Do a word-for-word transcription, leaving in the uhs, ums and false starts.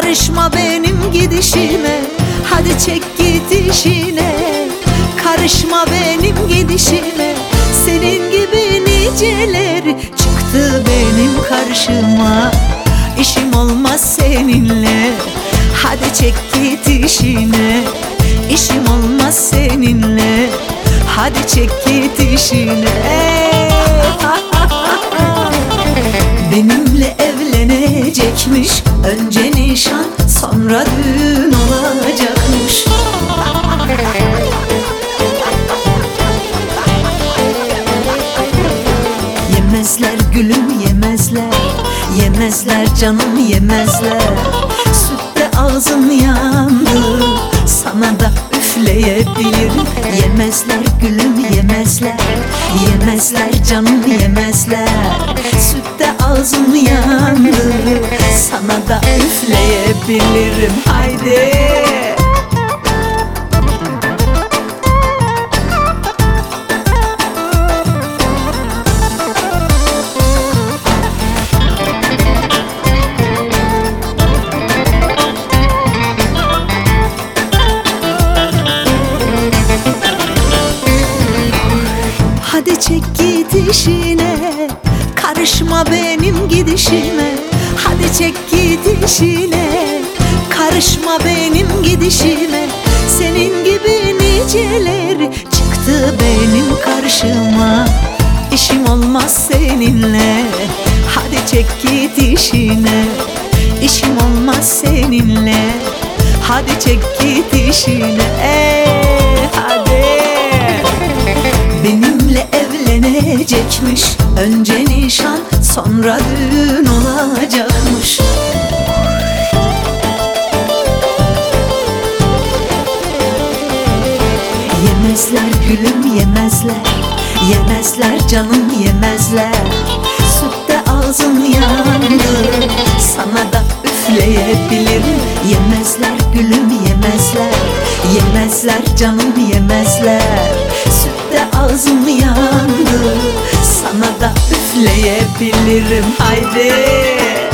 Karışma benim gidişime, hadi çek git işine. Karışma benim gidişime, senin gibi niceler çıktı benim karşıma. İşim olmaz seninle, hadi çek git işine. İşim olmaz seninle, hadi çek git işine. Benimle evlenecekmiş, önce nişan sonra düğün olacakmış. Yemezler gülüm yemezler, yemezler canım yemezler. Sütte ağzım yandı, sana da üfleyebilirim. Yemezler gülüm yemezler, yemezler canım yemezler. Sütte ağzım yandı, sana da üfleyebilirim. Haydi. Hadi çek git işine, karışma benim gidişime. Hadi çek git işine, karışma benim gidişime. Senin gibi niceler çıktı benim karşıma. İşim olmaz seninle, hadi çek git işine. İşim olmaz seninle, hadi çek git işine. Ee, hadi. Benimle evlenecekmiş, önce nişan sonra düğün olacakmış. Yemezler gülüm yemezler, yemezler canım yemezler. Sütte ağzım yandı, sana da üfleyebilirim. Yemezler gülüm yemezler, yemezler canım yemezler. Sütte ağzım yandı, sana da üfleyebilirim. Haydi.